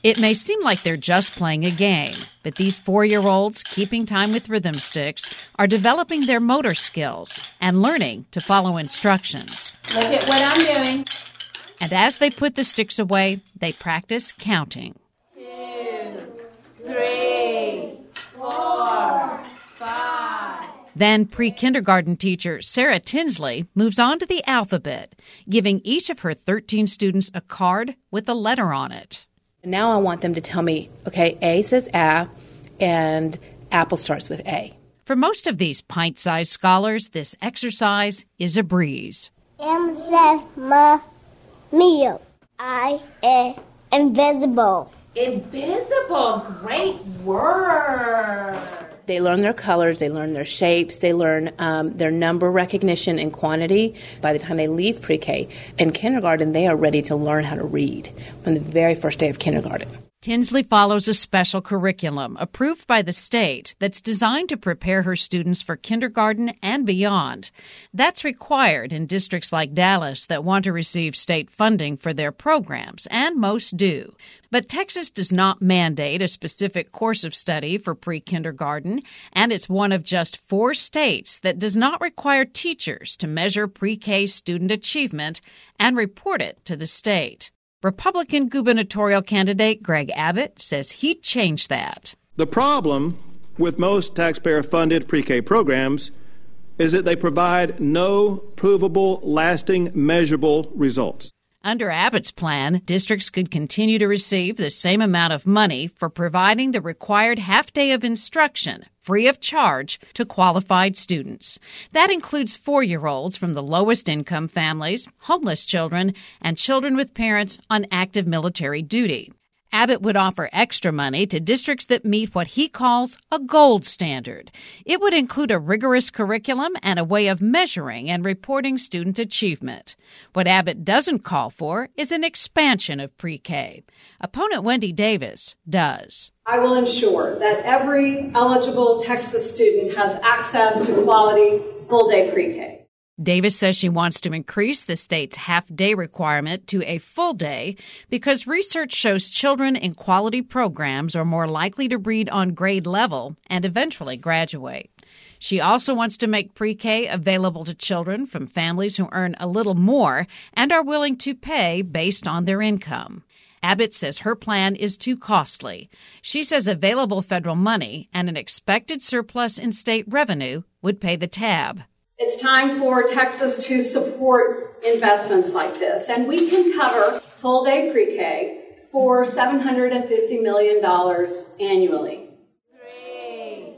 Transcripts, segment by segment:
It may seem like they're just playing a game, but these 4-year-olds keeping time with rhythm sticks are developing their motor skills and learning to follow instructions. Look at what I'm doing. And as they put the sticks away, they practice counting. 2, 3, 4, 5. Then pre-kindergarten teacher Sarah Tinsley moves on to the alphabet, giving each of her 13 students a card with a letter on it. Now I want them to tell me, okay, A says A, and apple starts with A. For most of these pint-sized scholars, this exercise is a breeze. M says meal. I am invisible. Invisible, great word. They learn their colors, they learn their shapes, they learn their number recognition and quantity. By the time they leave pre-K, in kindergarten, they are ready to learn how to read from the very first day of kindergarten. Tinsley follows a special curriculum approved by the state that's designed to prepare her students for kindergarten and beyond. That's required in districts like Dallas that want to receive state funding for their programs, and most do. But Texas does not mandate a specific course of study for pre-kindergarten, and it's one of just 4 states that does not require teachers to measure pre-K student achievement and report it to the state. Republican gubernatorial candidate Greg Abbott says he'd change that. The problem with most taxpayer-funded pre-K programs is that they provide no provable, lasting, measurable results. Under Abbott's plan, districts could continue to receive the same amount of money for providing the required half-day of instruction, free of charge, to qualified students. That includes 4-year-olds from the lowest income families, homeless children, and children with parents on active military duty. Abbott would offer extra money to districts that meet what he calls a gold standard. It would include a rigorous curriculum and a way of measuring and reporting student achievement. What Abbott doesn't call for is an expansion of pre-K. Opponent Wendy Davis does. I will ensure that every eligible Texas student has access to quality full-day pre-K. Davis says she wants to increase the state's half-day requirement to a full day because research shows children in quality programs are more likely to read on grade level and eventually graduate. She also wants to make pre-K available to children from families who earn a little more and are willing to pay based on their income. Abbott says her plan is too costly. She says available federal money and an expected surplus in state revenue would pay the tab. It's time for Texas to support investments like this, and we can cover full-day pre-K for $750 million annually. 3,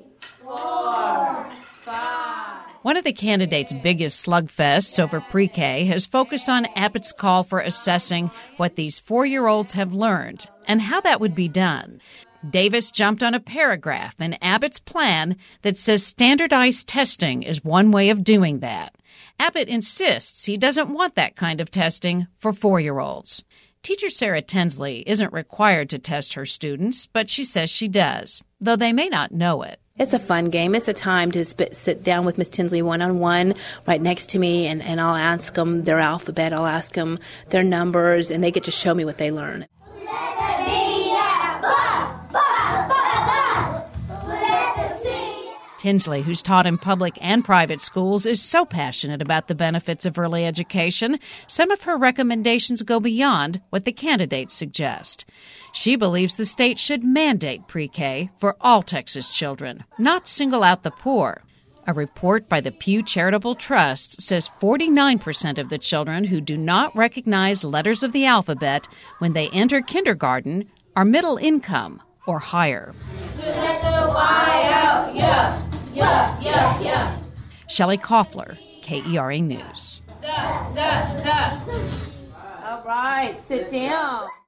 4, 5. One of the candidates' biggest slugfests over pre-K has focused on Abbott's call for assessing what these 4-year-olds have learned and how that would be done. Davis jumped on a paragraph in Abbott's plan that says standardized testing is one way of doing that. Abbott insists he doesn't want that kind of testing for 4-year-olds. Teacher Sarah Tinsley isn't required to test her students, but she says she does, though they may not know it. It's a fun game. It's a time to sit down with Miss Tinsley one-on-one right next to me, and I'll ask them their alphabet, I'll ask them their numbers, and they get to show me what they learn. Tinsley, who's taught in public and private schools, is so passionate about the benefits of early education, some of her recommendations go beyond what the candidates suggest. She believes the state should mandate pre-K for all Texas children, not single out the poor. A report by the Pew Charitable Trust says 49% of the children who do not recognize letters of the alphabet when they enter kindergarten are middle income or higher. Let the Y out, yeah. Shelley Koffler, KERA News. All right, sit down.